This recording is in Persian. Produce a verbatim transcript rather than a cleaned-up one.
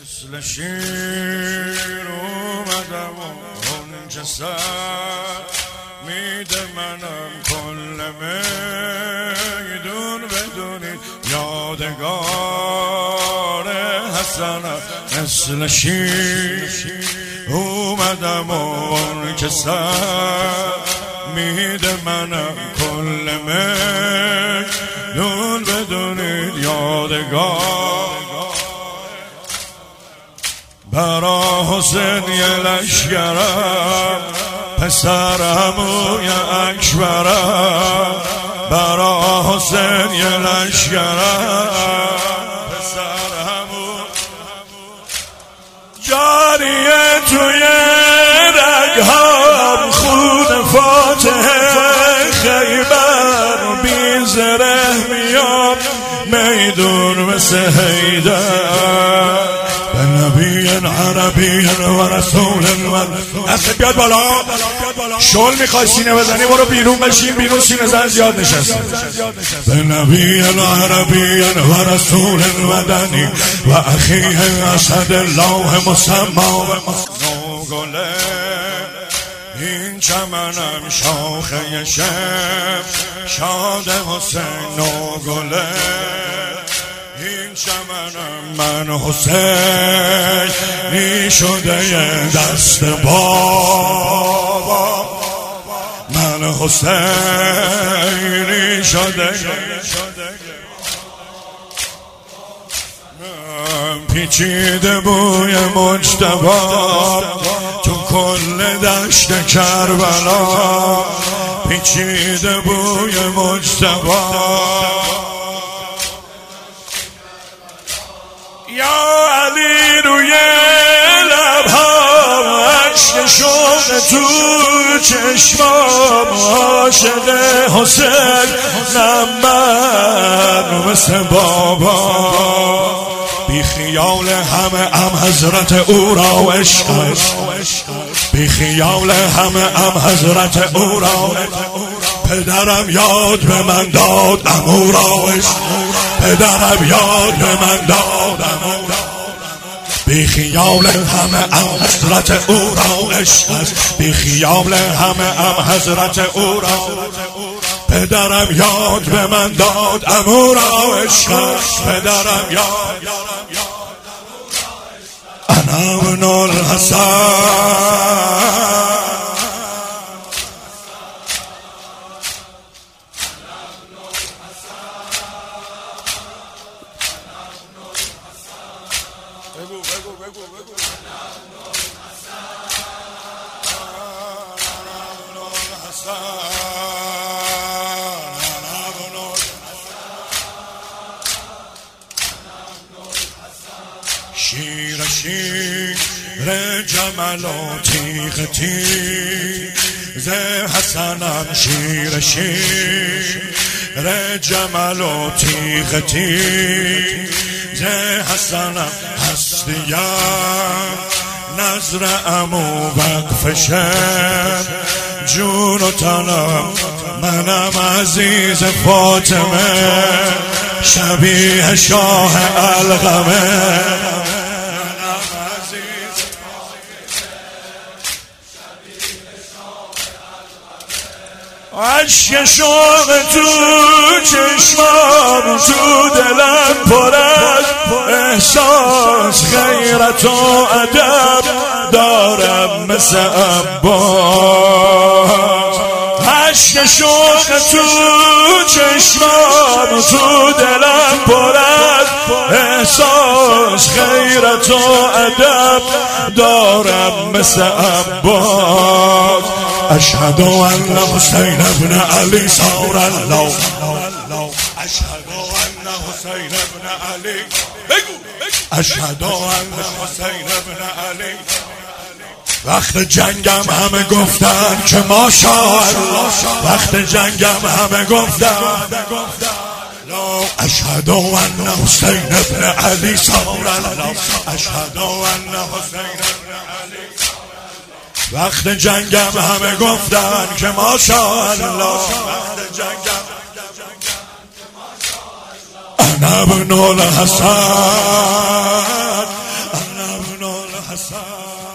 مثل شیر اومدم و اون که سر میده منم کل میدون بدونید یادگار حسنم. مثل شیر اومدم و اون که سر میده منم کل میدون بدونید یادگار. برا حسین یه لشگرم پسر عموی اکبرم. برا حسین یه لشگرم پسر عموی جاریه توی رگهام خون فاتح خیبر بی زره میام میدون مثل حیدر. نبی عربی و رسول من دست بیاد بالا. شل میخوای سینه بزنی برو بیرون بشین بیرون سینه زن زیاد نشسته. به نبی عربی و رسول مدنی و اخیه اسد الله مسما نوگله این چمنم شاخه شب شاد حسین نوگله این چمنم من حسین نی شده دست بابا. من حسینی شده پیچیده بوی مجتبی تو کل دشت کربلا. پیچیده بوی مجتبی یا علی روی لبهام عشق شوق تو چشمام عاشق حسین نمن مثل بابا. بی خیال همه ام حضرت او را عشق بی خیال همه ام حضرت او را. پدرم یاد به من داد امو را عشق پدرم یاد به من داد امو را. بی خیال همه ام حضرت او را عشق بی خیال همه ام حضرت او را. پدرم یاد به من داد امو را عشق پدرم یاد. انا ابن الحسن بگو بگو بگو بگو شیر شیر جمل و تیغ تیغ حسنم. شیر شیر جمل و تیغ تیغ حسنم. هستیم نظر امو وقفشم جون و تنم. منم عزیز فاطمه شبیه شاه القمه. عشق شوق تو چشمام تو دلم پر از احساس غیرت و ادب دارم مثل عباس. عشق شوق تو چشمام تو دلم پر از احساس غیرت و ادب دارم مثل عباس. اشهد ان حسین ابن علی صار الله. اشهد ان حسین ابن علی بگو اشهد ان حسین ابن علی. وقت جنگم همه گفتن که ماشاءالله. وقت جنگم همه گفتن اشهد ان حسین ابن علی صار الله. اشهد ان حسین ابن علی. وقت جنگم همه گفتن که ماشاءالله. وقت جنگم انا ابن الحسن حسن